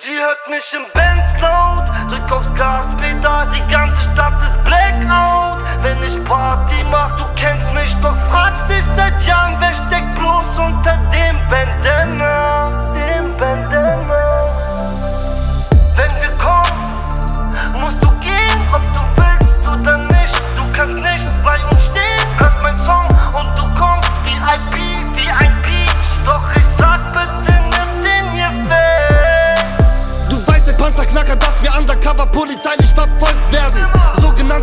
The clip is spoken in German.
Sie hört mich im Benz laut, drück aufs Gaspedal, die ganze Stadt ist Blackout. Wenn ich Party mach, du kennst mich, doch fragst dich seit Jahren, wer steckt bloß unter dem Bandana, dem Bandana. Wenn wir kommen, musst du gehen, ob du willst oder nicht. Du kannst nicht bei uns stehen, hörst mein Song und du kommst VIP, wie ein Peach. Doch ich sag bitte, nimm den hier weg. Du weißt, der Panzerknacker, dass wir undercover polizeilich